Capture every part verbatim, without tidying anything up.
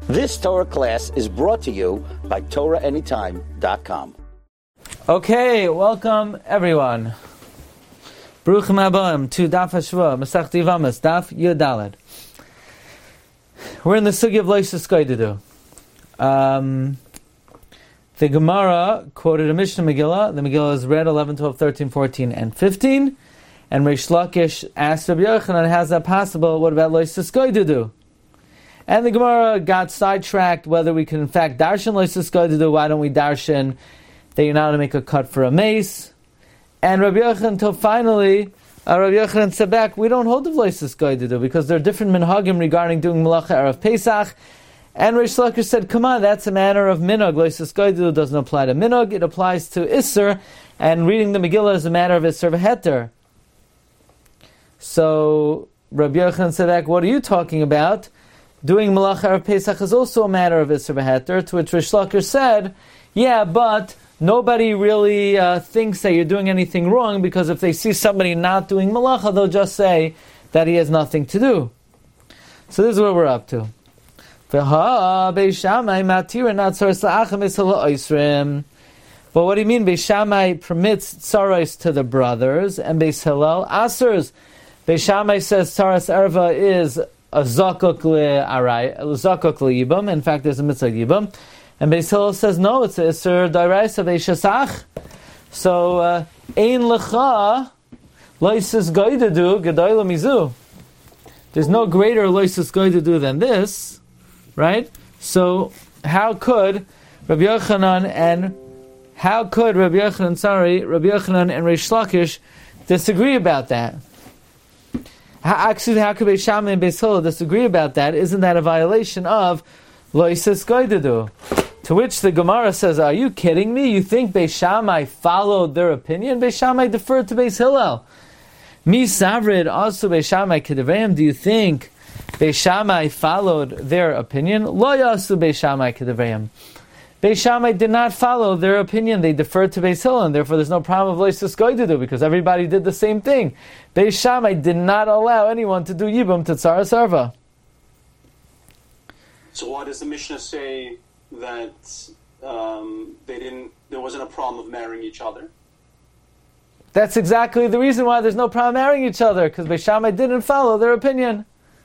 This Torah class is brought to you by Torah Anytime dot com. Okay, welcome everyone. Baruchim Habayim to Daf Hashua, Masech Yevamos, Daf Yudaled. We're in the Sugi of Loishes Koidedu. Um, the Gemara quoted a Mishnah Megillah. The Megillah is read eleven, twelve, thirteen, fourteen, and fifteen. And Reish Lakish asked Rabbi Yochanan, how's that possible? What about Loishes Koidedu? And the Gemara got sidetracked whether we can in fact darshan Loishes Koidedu. Why don't we darshan that you're not going to make a cut for a mace? And Rabbi Yochanan, until finally, uh, Rabbi Yochanan said back, we don't hold the Loishes Koidedu because there are different minhagim regarding doing Malacha Erev Pesach. And Reish Lakish said, come on, that's a matter of minhag. Loishes Koidedu doesn't apply to minhag, it applies to Isser, and reading the Megillah is a matter of Isser v'heter. So Rabbi Yochanan said back, what are you talking about? Doing Malacha Erev Pesach is also a matter of Isser v'heter, to which Reish Lakish said, yeah, but nobody really uh, thinks that you're doing anything wrong, because if they see somebody not doing Malacha, they'll just say that he has nothing to do. So this is what we're up to. But what do you mean? Beis Shammai permits tzaros to the brothers, and Beis Hillel asers. Beis Shammai says tzaros erva is a zakuk le'aray, a zakuk le'yibam. In fact, there's a mitzvah yibam. And Beis Hillel says no, it's a isur d'oraisa ve'shasach. So ein lecha loises goydadu gedoyla mizu. There's no greater loises goydadu than this, right? So how could Rabbi Yochanan and how could Rabbi Yochanan, sorry, Rabbi Yochanan and Reish Lakish disagree about that? How, actually, how could Beis Shammai and Beis Hillel disagree about that? Isn't that a violation of loises goydadu? To which the Gemara says, are you kidding me? You think Beis Shammai followed their opinion? Beis Shammai deferred to Beis Hillel. Mi savrid also Beis Shammai kedavayim. Do you think Beis Shammai followed their opinion? Lo yasu Beis Shammai kedavayim. Beis Shammai did not follow their opinion. They deferred to Beis Hillel, and therefore there's no problem of loises goydadu because everybody did the same thing. Beis Shammai did not allow anyone to do yibum to tzaras arva. So why does the Mishnah say that um, they didn't? There wasn't a problem of marrying each other? That's exactly the reason why there's no problem marrying each other, because Beis Shammai didn't follow their opinion.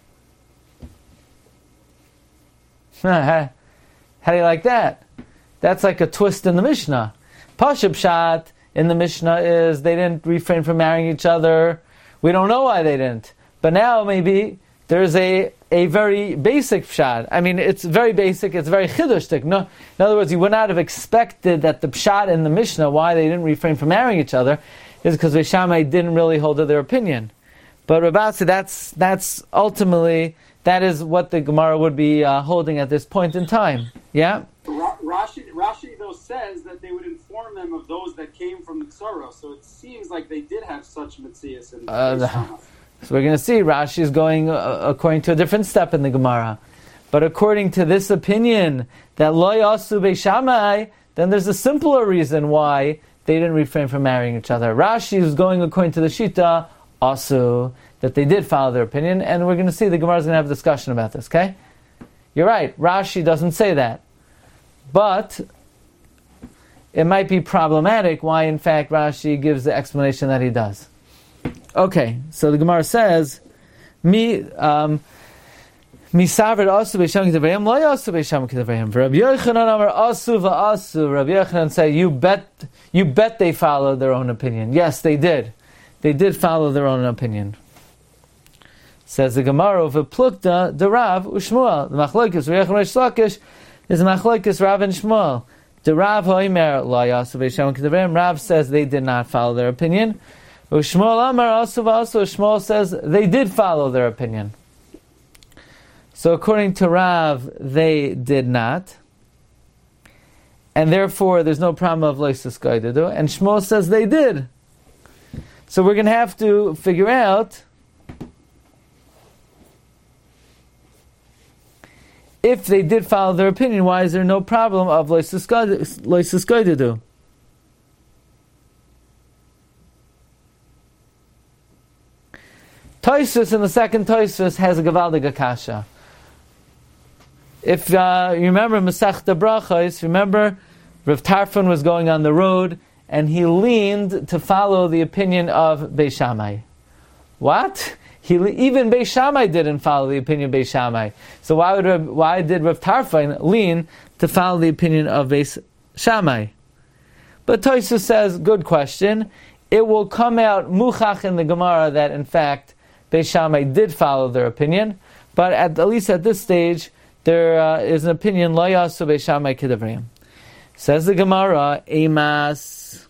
How do you like that? That's like a twist in the Mishnah. Pashup Pshat in the Mishnah is they didn't refrain from marrying each other. We don't know why they didn't. But now maybe there's a, a very basic Pshat. I mean, it's very basic, it's very chidushtik. No, in other words, you would not have expected that the Pshat in the Mishnah, why they didn't refrain from marrying each other, is because Beis Shammai didn't really hold to their opinion. But Rabbah said that's, that's ultimately, that is what the Gemara would be uh, holding at this point in time. Yeah? Rashi, Rashi, though, says that they would inform them of those that came from the Tzara, so it seems like they did have such mitzias in the uh, So we're going to see Rashi is going uh, according to a different step in the Gemara. But according to this opinion, that lo yasu Beis Shammai, then there's a simpler reason why they didn't refrain from marrying each other. Rashi is going according to the Shita, asu, that they did follow their opinion, and we're going to see the Gemara is going to have a discussion about this, okay? You're right, Rashi doesn't say that. But it might be problematic why, in fact, Rashi gives the explanation that he does. Okay, so the Gemara says, "Mi um, mi saved asu Beis Shammai kedavrayim, lo yasu Beis Shammai kedavrayim." Rabbi Yochanan amar asu va'asu. Rabbi Yochanan say, "You bet, you bet they followed their own opinion." Yes, they did. They did follow their own opinion. Says the Gemara, "V'plukta the Rav u'Shmuel." The machlokes Reish Lakish is machlokes Rav and Shmuel. The Rav hoimer lo yasu Beis Shammai kedavrayim. Rav says they did not follow their opinion. Shmuel Amar also also Shmuel says they did follow their opinion. So according to Rav, they did not, and therefore there's no problem of loises goydadu. And Shmuel says they did. So we're going to have to figure out if they did follow their opinion. Why is there no problem of loises goydadu? Tosfos in the second Tosfos has a Gavaldig Akasha. If uh, you remember Masechta Brachos, remember Rav Tarfon was going on the road and he leaned to follow the opinion of Beis Shammai. What? He, even Beis Shammai didn't follow the opinion of Beis Shammai. So why would why did Rav Tarfon lean to follow the opinion of Beis Shammai? But Tosfos says, good question. It will come out muchach in the Gemara that in fact Beis Shammai did follow their opinion, but at, at least at this stage there uh, is an opinion lo yasu Beis Shammai kedavreim. Says the Gemara, emas.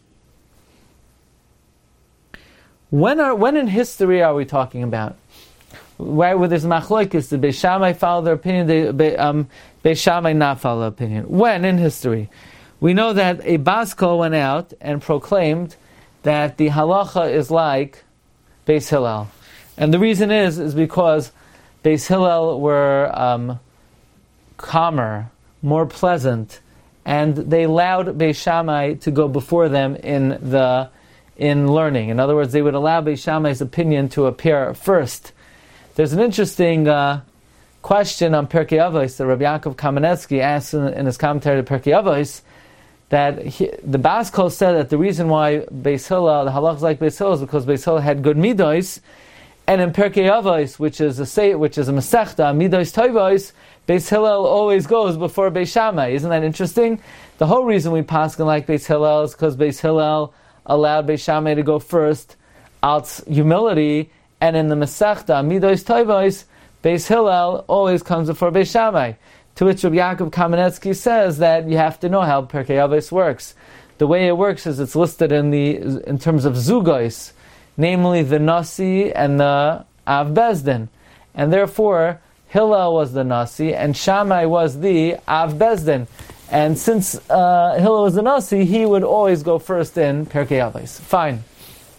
When are when in history are we talking about? Where where there's machlokes, did Beis Shammai follow their opinion? Did Be, um, Beis Shammai not follow their opinion? When in history? We know that a Bas Kol went out and proclaimed that the halacha is like Beis Hillel, and the reason is is because Beis Hillel were um, calmer, more pleasant, and they allowed Beis Shammai to go before them in the in learning. In other words, they would allow Beis Shammai's opinion to appear first. There's an interesting uh, question on Pirkei Avos that Rabbi Yaakov Kamenetsky asks in, in his commentary to Pirkei Avos, that he, the Bas Kol said that the reason why Beis Hillel, the halach is like Beis Hillel, is because Beis Hillel had good midos, and in Pirkei Avos, which is a say, which is a Masechta, midos tovos, Beis Hillel always goes before Beis Shammai. Isn't that interesting? The whole reason we paskin like Beis Hillel is because Beis Hillel allowed Beis Shammai to go first, out humility, and in the Masechta, midos tovos, Beis Hillel always comes before Beis Shammai. To which Rabbi Yaakov Kamenetsky says that you have to know how Pirkei Avos works. The way it works is it's listed in the in terms of zugos, namely the Nasi and the Av Bezdin, and therefore Hillel was the Nasi and Shammai was the Av Bezdin. And since uh, Hillel was the Nasi, he would always go first in Pirkei Avos. Fine.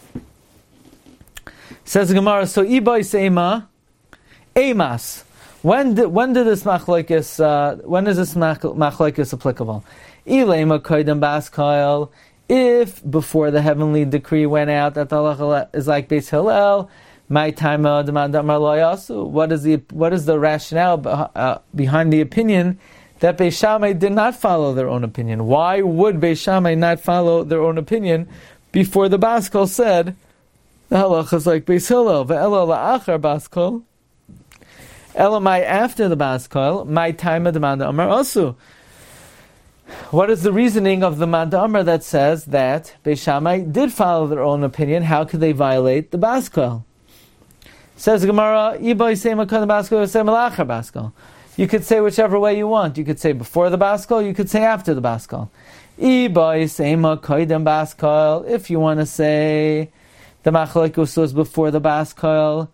Says the Gemara, so Ibois Ema, Emas. When did when did this machlokes uh, when is this machlokes applicable? Ilema koydem Bas Kol. If before the heavenly decree went out that the halacha is like Beis Hillel, my time demand amar lo yasu. What is the what is the rationale uh, behind the opinion that Beis Shammai did not follow their own opinion? Why would Beis Shammai not follow their own opinion before the Bas Kol said the halacha is like Beis Hillel? Ve'elo la'achar Bas Kol. Elamai after the Bas Kol, my time of the Manda Amar also. What is the reasoning of the Manda Amar that says that Beis Shammai did follow their own opinion? How could they violate the Bas Kol? Says the Gemara, Iboy say Makon Bas Kol, say Malachar Bas Kol. You could say whichever way you want. You could say before the Bas Kol, you could say after the Bas Kol. Iboy say Makon Bas Kol. If you want to say the Machlokes was before the Bas Kol,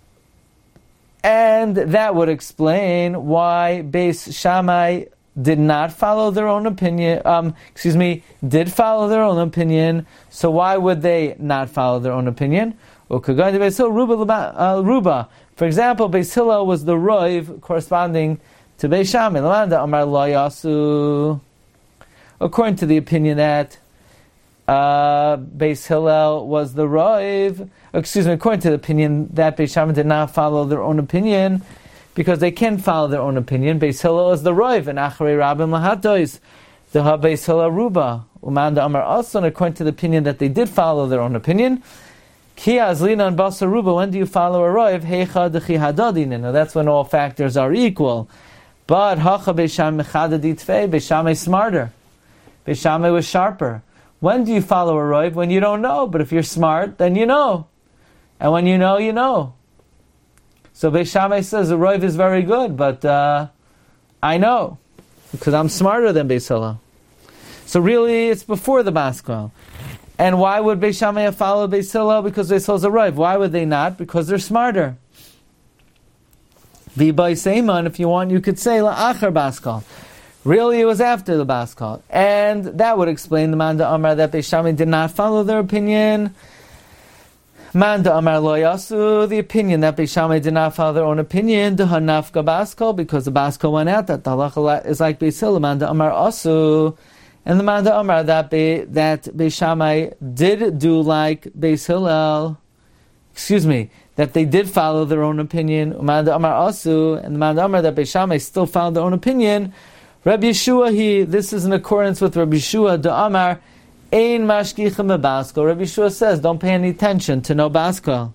and that would explain why Beis Shammai did not follow their own opinion, um, excuse me, did follow their own opinion, so why would they not follow their own opinion? For example, Beis Hillel was the Roiv corresponding to Beis Shammai. According to the opinion that uh, Beis Hillel was the Roiv, excuse me, according to the opinion that Beis Shammai did not follow their own opinion, because they can follow their own opinion. Beis Hillel is the Roiv, and Acharei Rabbim Lahatois, the Ha Beis Hillel Ruba, Umanda Amar also, and according to the opinion that they did follow their own opinion, Ki Azlina and Basa Ruba, when do you follow a Roiv? Heicha Dechi Hadadin. Now that's when all factors are equal. But Hacha Beis Shammai Chadadi Tfei, Beis Shammai is smarter. Beis Shammai was sharper. When do you follow a Roiv? When you don't know. But if you're smart, then you know. And when you know, you know. So Beis Shammai says the Roiv is very good, but uh, I know, because I'm smarter than Beis Hillel. So really, it's before the Bas Kol. And why would Beis Shammai have followed Beis Hillel? Because Beis Hillel's a Roiv. Why would they not? Because they're smarter. V'bay Seiman, if you want, you could say La'achar Bas Kol. Really, it was after the Bas Kol. And that would explain the Manda Amar that Beis Shammai did not follow their opinion. Manda Amar Lo Yasu, the opinion that Beis Shammai did not follow their own opinion, Deha Nafka Bas Kol, because the Bas Kol went out, that the halacha is like Beis Hillel, Manda Amar Asu, and the Manda Amar that, Be, that Beis Shammai did do like Beis Hillel, excuse me, that they did follow their own opinion, Uman Amar Asu, and the Man Amar that Beis Shammai still followed their own opinion, Rabbi Yeshua, he, this is in accordance with Rabbi Yeshua, the Amar, Ein Mashgichim Bebaskal. Rabbi Yeshua says, don't pay any attention to no Baskal.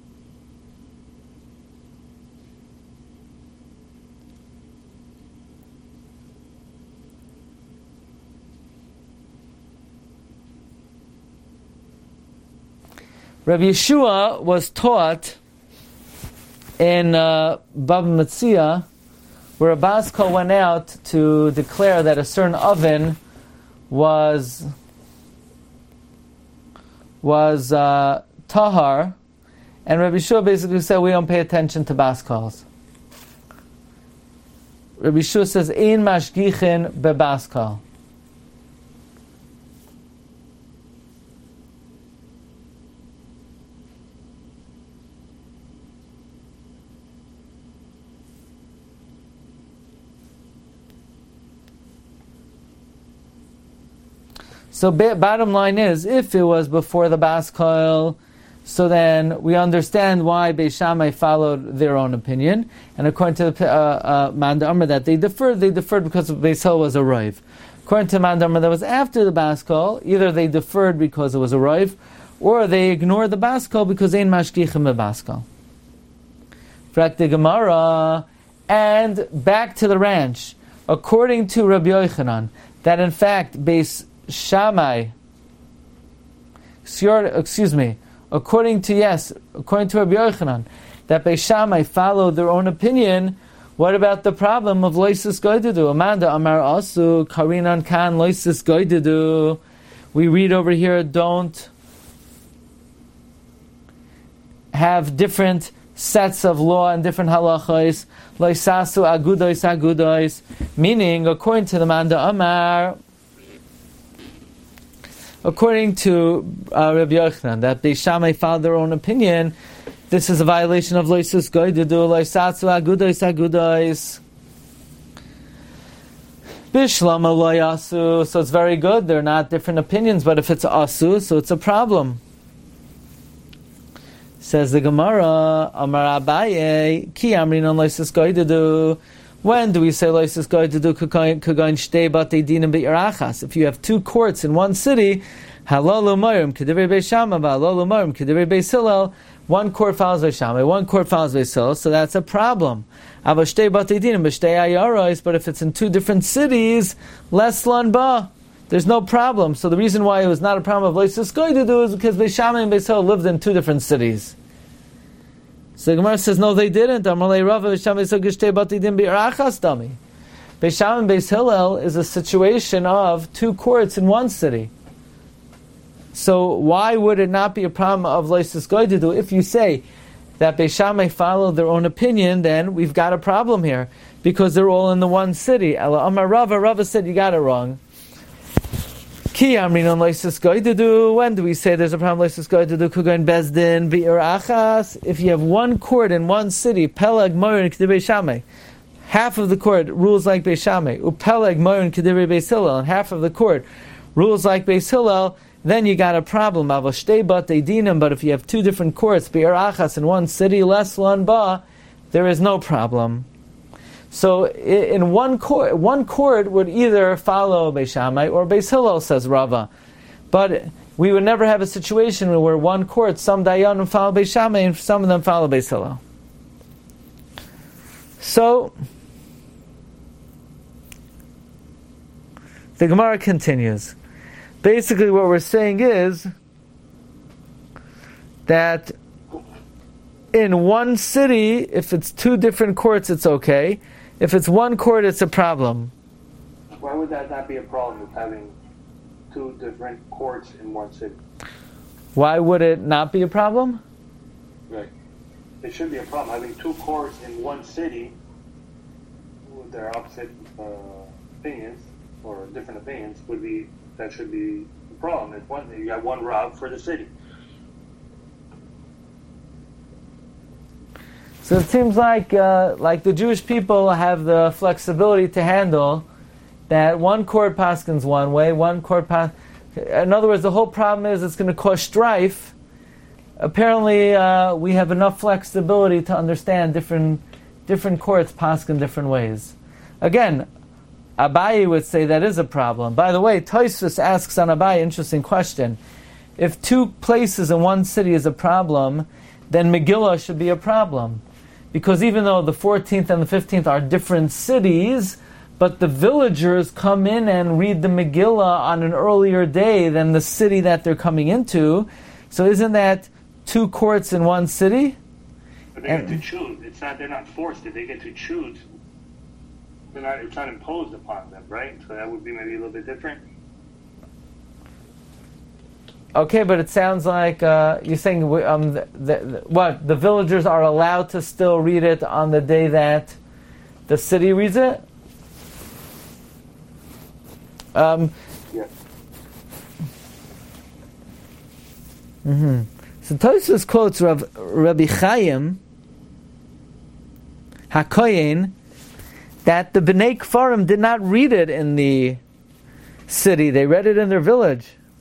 Rabbi Yeshua was taught in uh, Baba Metzia, where a Baskal went out to declare that a certain oven was was uh, tahar, and Rabbi Yeshua basically said we don't pay attention to Baskals. Rabbi Yeshua says ein mashgichin bebaskal. So ba- bottom line is, if it was before the Baskal, so then we understand why Beis Shammai followed their own opinion. And according to the uh, uh, Man Amar that they deferred, they deferred because Beis Hillel was a Raiv. According to Man Amar that was after the Baskal, either they deferred because it was a Raiv, or they ignored the Baskal because ein mashgichim bebaskal. Frak the Gemara, and back to the ranch. According to Rabbi Yochanan, that in fact Beis Shammai, excuse me, according to, yes, according to Rabbi Yochanan, that Beis Shammai followed their own opinion, what about the problem of loisus goidedu? Amanda Amar Asu, Karinan Kan loisus goidedu. We read over here, don't have different sets of law and different halachos, loisasu agudois agudois, meaning, according to the Manda Amar, according to uh, Rabbi Yochanan, that Beis Shammai followed their own opinion, this is a violation of loisus goidedu, loisatsu agudois agudois. Bishlama loyasu, so it's very good, they're not different opinions, but if it's asu, so it's a problem. Says the Gemara, Amar Abaye, Ki amrin on loisus goidedu. When do we say loisus goidedu kagain shtei batei dinim be'irachas? If you have two courts in one city, halolu morim k'divrei Beis Shammai, halolu morim k'divrei Beis Hillel. One court follows Beis Shammai, one court follows Beis Hillel, so that's a problem. Ava shtei batei dinim b'shtei ayaros, but if it's in two different cities, less lan ba. There's no problem. So the reason why it was not a problem of loisus goidedu is because Beis Shammai and Beis Hillel lived in two different cities. So the Gemara says, no, they didn't. Beis Shammai and Beis Hillel is a situation of two courts in one city. So why would it not be a problem of loisus goidedu? If you say that Beis Shammai followed their own opinion, then we've got a problem here, because they're all in the one city. Ela Amar Rava, Rava said you got it wrong. Ki amrin on loisus goidedu. When do we say there's a problem loisus goidedu? Kugain bezdin bi'ir achas. If you have one court in one city, pelag morin k'divrei Shammai, half of the court rules like Beis Shammai. Upelag morin k'divrei Beis Hillel, and half of the court rules like Beis Hillel. Then you got a problem. Ava shtei batei dinim. But if you have two different courts, bi'ir achas, in one city, less lan ba, there is no problem. So in one court, one court would either follow Beis Shammai or Beis Hillel, says Rava. But we would never have a situation where one court, some dayanim follow Beis Shammai and some of them follow Beis Hillel. So the Gemara continues. Basically what we're saying is that in one city, if it's two different courts, it's okay. If it's one court, it's a problem. Why would that not be a problem with having two different courts in one city? Why would it not be a problem? Right. It should be a problem. Having two courts in one city with their opposite uh, opinions or different opinions would be, that should be a problem. If one, you have one Rav for the city. So it seems like uh, like the Jewish people have the flexibility to handle that one court paskins one way, one court pas. In other words, the whole problem is it's going to cause strife apparently uh, we have enough flexibility to understand different different courts pass in different ways. Again, Abaye would say that is a problem. By the way, Tosfos asks on Abaye, interesting question. If two places in one city is a problem, then Megillah should be a problem. Because even though the fourteenth and the fifteenth are different cities, but the villagers come in and read the Megillah on an earlier day than the city that they're coming into. So isn't that two courts in one city? But they and, get to choose. It's not, they're not forced to. They get to choose. They're not, it's not imposed upon them, right? So that would be maybe a little bit different. Okay, but it sounds like uh, you're saying um, the, the, the, what? The villagers are allowed to still read it on the day that the city reads it? Um, yeah. Mm-hmm. So Tosfos quotes Rav, Rabbi Chaim HaKoyen that the Bnei Kfarim did not read it in the city; they read it in their village.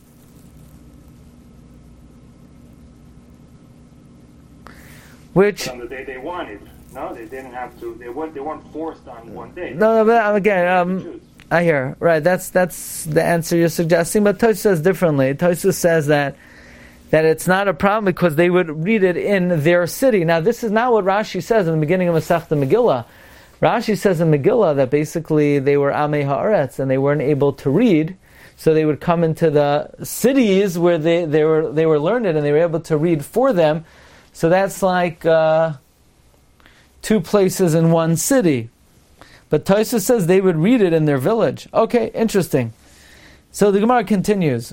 Which on the day they wanted. No, they didn't have to. They weren't. They weren't forced on one day. No, no, but again, um, I hear right. That's that's the answer you're suggesting. But Tosfos says differently. Tosfos says that that it's not a problem because they would read it in their city. Now, this is not what Rashi says in the beginning of Masechta Megillah. Rashi says in Megillah that basically they were Amei Haaretz and they weren't able to read, so they would come into the cities where they, they were they were learned and they were able to read for them. So that's like uh, two places in one city. But Tosfos says they would read it in their village. Okay, interesting. So the Gemara continues.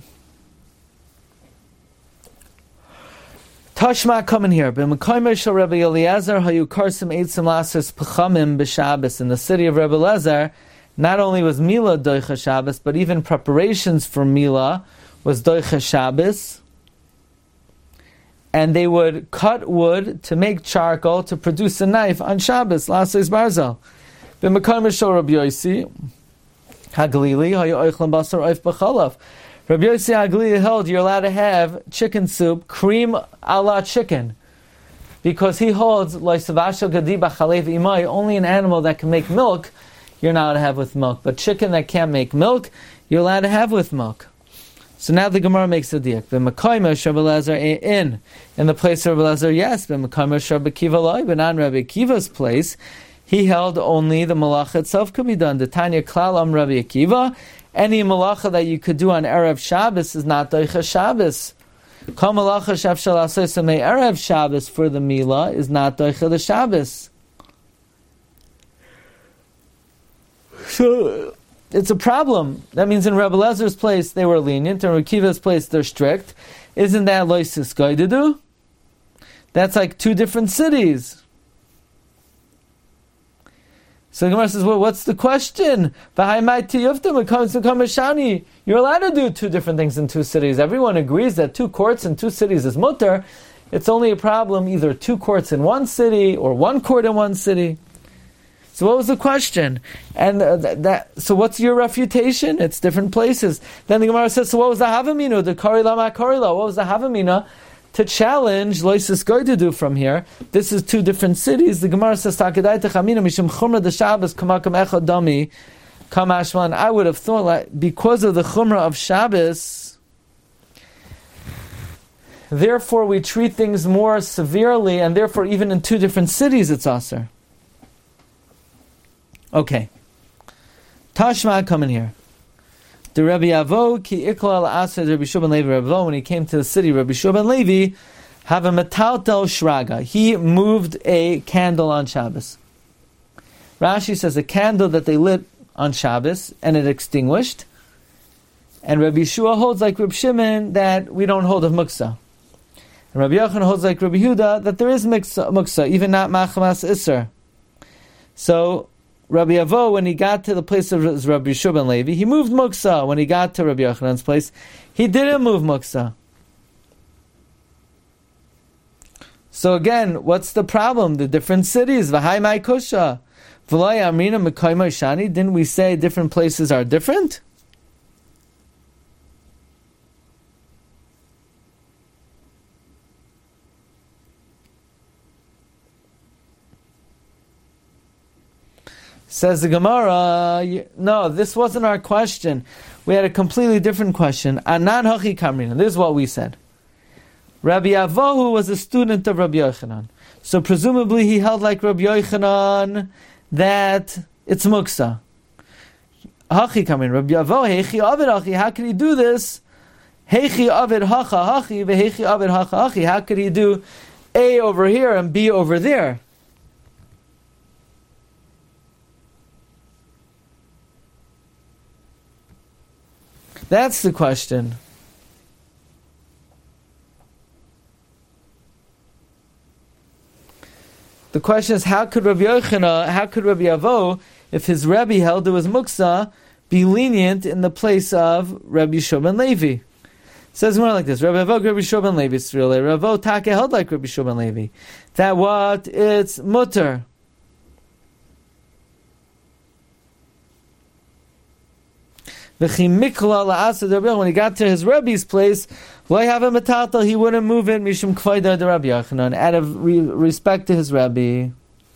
Tashma coming here. B'mekaymer shel Rabbi Eliezer hayu karsim eitzim lasers pechamim b'Shabbos. In the city of Rabbi Eliezer, not only was Mila doicha Shabbos, but even preparations for Mila was doicha Shabbos. And they would cut wood to make charcoal to produce a knife on Shabbos. Lases barzel. B'mekaymer shel Rabbi Yossi Haglili hayu oichlan basar oif b'chalav. Rabbi Yossi Haglili held you're allowed to have chicken soup, cream a la chicken, because he holds loisavasho gadi b'chalev imai, only an animal that can make milk you're not allowed to have with milk, but chicken that can't make milk you're allowed to have with milk. So now the Gemara makes a diak. B'mekaymer shel Rabbi Eliezer in in the place of Rabbi Eliezer, yes. B'mekaymer shel Rabbi Kiva loy, but on Rabbi Kiva's place, he held only the malacha itself could be done. The Tanya Klal Am Rabbi Akiva. Any malacha that you could do on Erev Shabbos is not doicha Shabbos. Kol malacha shafshal asois me Erev Shabbos for the Mila is not doicha the Shabbos. So it's a problem. That means in Rabbi Elazar's place they were lenient, in Rabbi Kiva's place they're strict. Isn't that loisis goydedu? That's like two different cities. So the Gemara says, well, what's the question? You're allowed to do two different things in two cities. Everyone agrees that two courts in two cities is mutter. It's only a problem either two courts in one city or one court in one city. So what was the question? And uh, that, that so what's your refutation? It's different places. Then the Gemara says, so what was the Havamina? The Karila Ma Karila. What was the Havamina? To challenge loisis going to do from here. This is two different cities. The Gemara says, "Takadai techamina mishum chumra the Shabbos kamakam echad dami kamashman." I would have thought, like, because of the chumra of Shabbos, therefore we treat things more severely, and therefore even in two different cities it's aser. Okay, Tashma coming here. The Rabbi Avo ki ikla al-asad Rabbi Shua ben Levi. Rabbi Avo, when he came to the city, Rabbi Shua ben Levi have a metaltel shraga. He moved a candle on Shabbos. Rashi says a candle that they lit on Shabbos and it extinguished. And Rabbi Shua holds like Rabbi Shimon that we don't hold of muksa. And Rabbi Yochanan holds like Rabbi Yehuda that there is muksa, muksa even not machamas iser. So Rabbi Avo, when he got to the place of Rabbi Shua ben Levi, he moved muksa. When he got to Rabbi Yochanan's place, he didn't move muksa. So again, what's the problem? The different cities. V'hai mai kusha. V'lai amrina mekayma shani. Didn't we say different places are different? Says the Gemara, no, this wasn't our question. We had a completely different question. Anan hachi kamrina. This is what we said. Rabbi Avohu was a student of Rabbi Yochanan. So presumably he held like Rabbi Yochanan that it's muksa. Hachi kamrina. Rabbi Avohu, heichi avid hachi. How could he do this? Heichi avid hacha hachi, veheichi avid hacha hachi. How could he do A over here and B over there? That's the question. The question is, how could Rabbi Yochanan, how could Rabbi Avo, if his Rebbe held it was muksa, be lenient in the place of Rabbi Yishua ben Levi? It says more like this: Rabbi Avo, Rabbi Yishua ben Levi, Rabbi Avo Take held like Rabbi Yishua ben Levi. That what? It's mutter. When he got to his Rebbe's place, he wouldn't move it mishum kvaida de Rabbi Yochanan, out of re- respect to his Rebbe.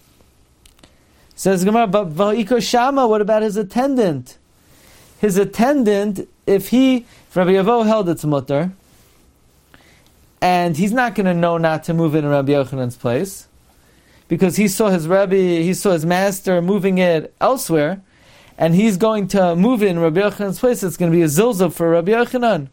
Says Gemara, but v'ha'iko shama, what about his attendant? His attendant, if he, if Rabbi Avo held it's mutter, and he's not going to know not to move it in Rabbi Yochanan's place, because he saw his Rebbe, he saw his master moving it elsewhere, and he's going to move it in Rabbi Yochanan's place, it's going to be a zilzah for Rabbi Yochanan.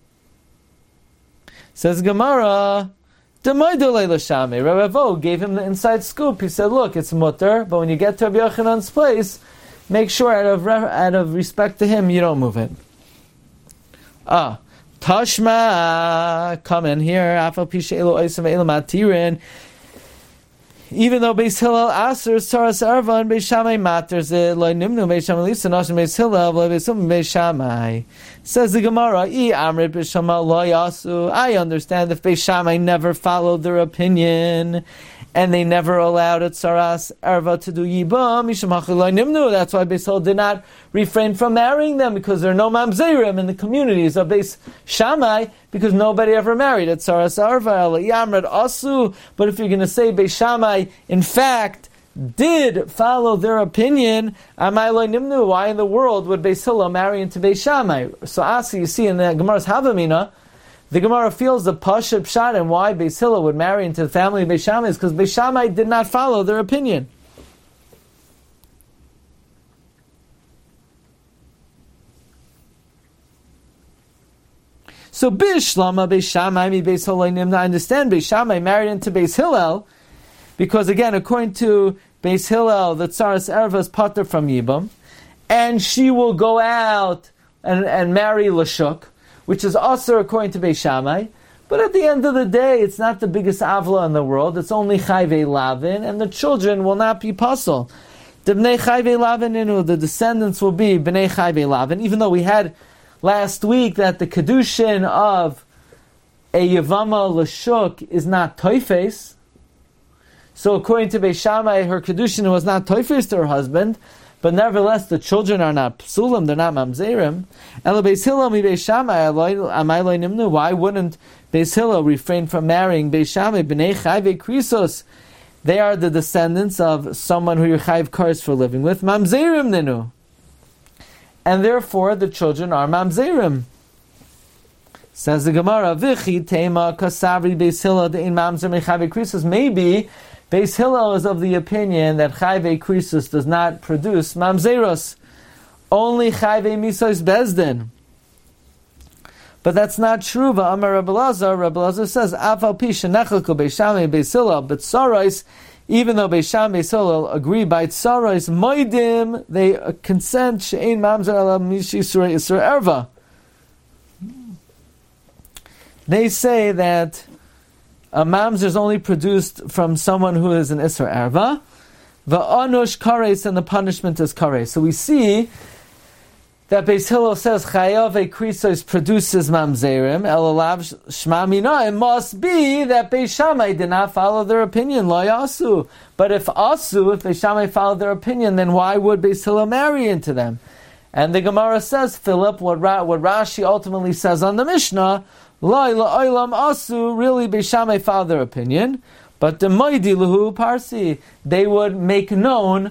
Says Gemara, Rabbi Avo gave him the inside scoop. He said, look, it's mutter, but when you get to Rabbi Yochanan's place, make sure out of, out of respect to him, you don't move it. Ah, Tashma, come in here, even though Beis Hillel asers Saras Arva and Beis Shammai matters it, like Nimnu Beis Shammai Lisa Nashim Beis Hillel, like Beis Hillel Beis Shammai. Says the Gemara, I Amrit Beis Shammai Lo Yasu. I understand if Beis Shammai never followed their opinion, and they never allowed it Saras Arva to do Yibam, Misham Hachil Lo Nimnu. That's why Beis Hillel did not refrain from marrying them, because there are no Mamzerim in the communities of Beis Shammai, because nobody ever married at Saras Arva, Yamred Asu. But if you're going to say Beis Shammai, in fact, did follow their opinion, Amai Nimnu, why in the world would Beis Hillel marry into Beis Shammai? So Asi, you see in the Gemara's Havamina, the Gemara feels the Pashup Pshat and why Beis Hillel would marry into the family of Beis Shammai is because Beis Shammai did not follow their opinion. So Bishlama Beis Shammai mi Beis Hillel Nimna. I understand Beis Shammai married into Beis Hillel because again, according to Beis Hillel, the Tsaras Erva is pater from Yibam, and she will go out and, and marry Lashuk, which is also according to Beis Shammai. But at the end of the day, it's not the biggest avla in the world. It's only Chayvei Lavin, and the children will not be puzzle. The Bnei Chayvei Lavin, the descendants will be Bnei Chayvei Lavin, even though we had last week that the Kedushin of a Yevama Lashuk is not Toifes. So according to Beis Shammai, her Kedushin was not Toifes to her husband, but nevertheless the children are not Psulim, they're not Mamzerim. And Beis Hillel mi Beis Shammai, why wouldn't Beis Hillel refrain from marrying Beis Shammai? B'nei Chayvei Krisos, they are the descendants of someone who you're Chayv Kars for living with. Mamzerim ninu. And therefore the children are Mamzerim. Says the Gemara, V'chi tema kasavri Beis Hillel de'in Mamzer mechayvei Krisos. Maybe Beis Hillel is of the opinion that Chayvei Krisos does not produce Mamzeros. Only Chayvei Misos Bezdin. But that's not true. V'amar Rabbi Lazar, Rabbi Lazar says, Afal pi shenechalku Beis Shammai Beis Hillel, but Sarais, even though Beis Shammai Beis Hillel agree by Sarais, Moidim, they consent, She'ein Mamzer ala Mishi Surah Isra Erva. They say that a mamzer is only produced from someone who is an Isra Erva. Va'anush kares, and the punishment is kares. So we see that Beis Hillel says Chayavei Krisos produces mamzerim. Elalav Shma Mina. It must be that Beis Shammai did not follow their opinion. Lo yasu. But if asu, if Beis Shammai followed their opinion, then why would Beis Hillel marry into them? And the Gemara says, Philip, what, Ra- what Rashi ultimately says on the Mishnah, Lai la'olam asu, really Beis Shammai followed their opinion, but the Moidi Lahu Parsi, they would make known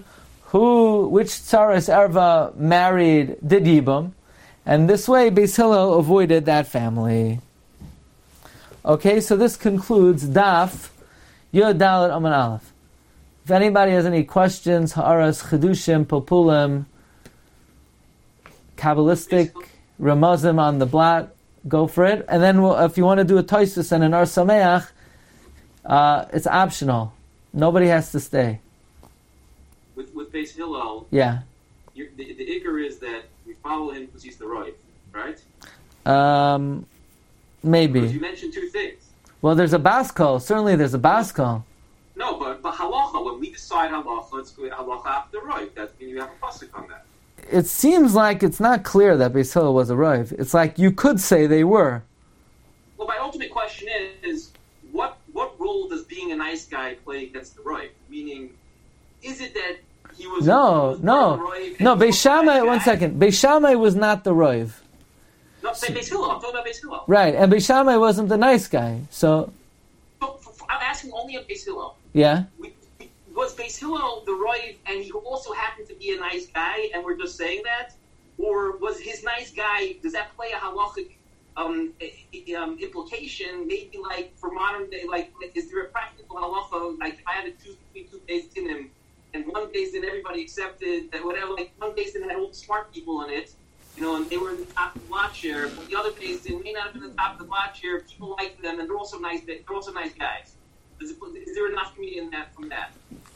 who, which Tsaras Erva married did Yibum, and this way Beis Hillel avoided that family. Okay, so this concludes Daf Yod Dalet Amud Aleph. If anybody has any questions, Ha'aras, Chidushim, Populim, Kabbalistic, Ramazim on the blot, go for it. And then we'll, if you want to do a Toisus and an Ar Sameach, uh, it's optional. Nobody has to stay. With with Beis Hillel, yeah, the, the Iker is that we follow him because he's the Roiv, right? Um, maybe. Because you mentioned two things. Well, there's a Baskol. Certainly there's a Baskol. No, but, but halacha, when we decide halacha, it's halacha after Roiv. That's when you have a pasuk on that. It seems like it's not clear that Beis Hillel was a Roiv. It's like you could say they were. Well, my ultimate question is, what what role does being a nice guy play against the Roiv? Meaning, is it that he was no, he was no, Roiv no? Beis Shammai. nice One second. Beis Shammai was not the Roiv. No, say Beis Hillel. I'm talking about Beis Hillel. Right, and Beis Shammai wasn't the nice guy. So, so I'm asking only of Beis Hillel. Yeah. We, we, was Beis Hillel the Roiv, and he also happened to be a nice guy, and we're just saying that, or was his nice guy? Does that play a halachic um, um, implication? Maybe like for modern day, like is there a practical halacha? Like if I had to choose between two Beis Dinim, and one Beis Din everybody accepted that whatever, like one Beis Din had all the smart people in it, you know, and they were in the top of the lot share, but the other Beis Din may not have been the top of the lot share. People liked them, and they're also nice. They're also nice guys. Is, it, is there enough community in that from that?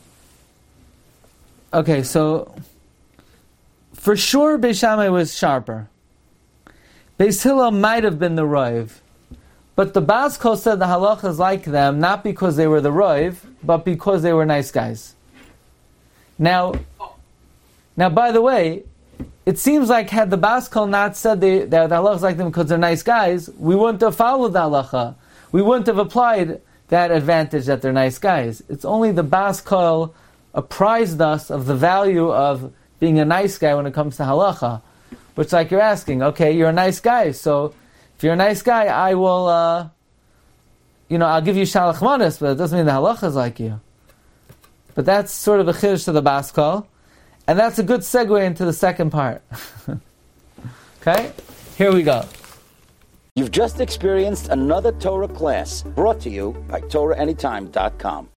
Okay, so for sure Beis Shammai was sharper. Beis Hillel might have been the Roiv, but the Baskol said the halacha is like them, not because they were the Roiv, but because they were nice guys. Now, now by the way, it seems like had the Baskol not said they, that the halacha is like them because they're nice guys, we wouldn't have followed the halacha. We wouldn't have applied that advantage that they're nice guys. It's only the Baskol apprised us of the value of being a nice guy when it comes to halacha, which like you're asking, okay, you're a nice guy, so if you're a nice guy, I will, uh, you know, I'll give you shalach manas, but it doesn't mean the halacha is like you. But that's sort of a chiddush to the Baskol, and that's a good segue into the second part. Okay, here we go. You've just experienced another Torah class brought to you by Torah Anytime dot com.